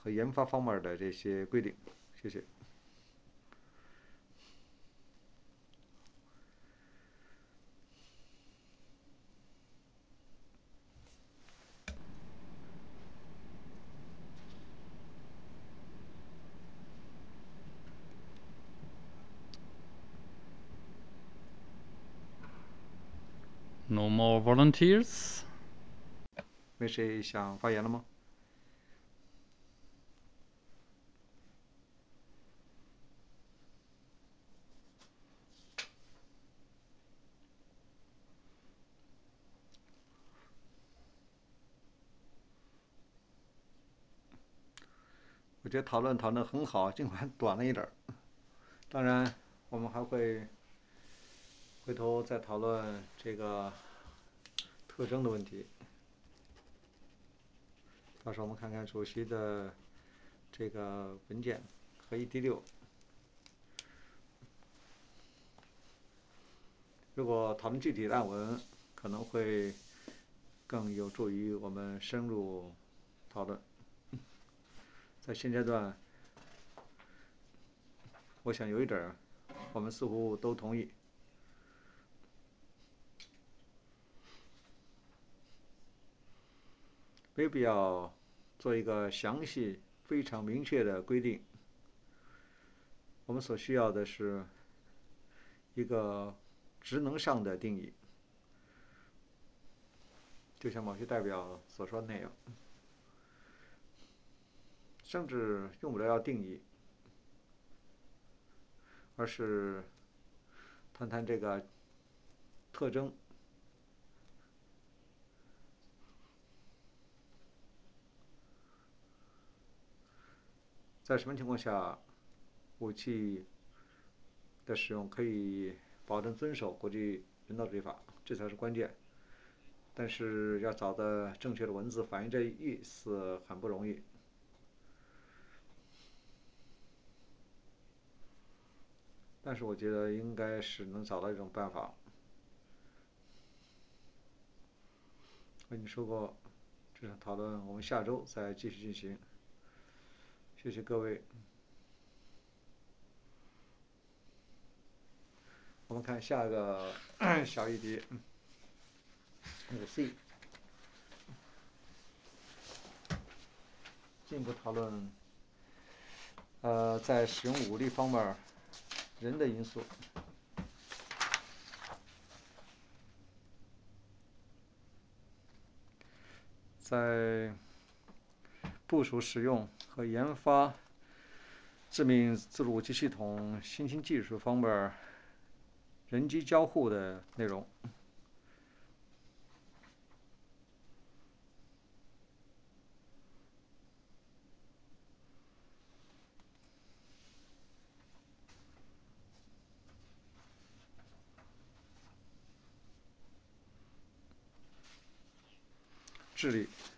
和研发方面的这些规定。谢谢。 No more volunteers. 没谁想发言了吗？我觉得讨论很好，尽管短了一点儿。当然，我们还会回头再讨论这个特征的问题。到时候我们看看主席的这个文件和 ED6。如果讨论具体的案文，可能会更有助于我们深入讨论。在现阶段，我想有一点我们似乎都同意，没必要做一个详细、非常明确的规定。我们所需要的是一个职能上的定义，就像某些代表所说的那样，甚至用不了要定义，而是谈谈这个特征，在什么情况下武器的使用可以保证遵守国际人道主义法，这才是关键。但是要找到正确的文字反映这意思很不容易。但是我觉得应该是能找到一种办法。我已经说过，这场讨论我们下周再继续进行。谢谢各位。我们看下一个小议题，那个 C，进一步讨论在使用武力方面人的因素。在部署、使用和研发致命自主武器系统新兴技术方面人机交互的内容。智利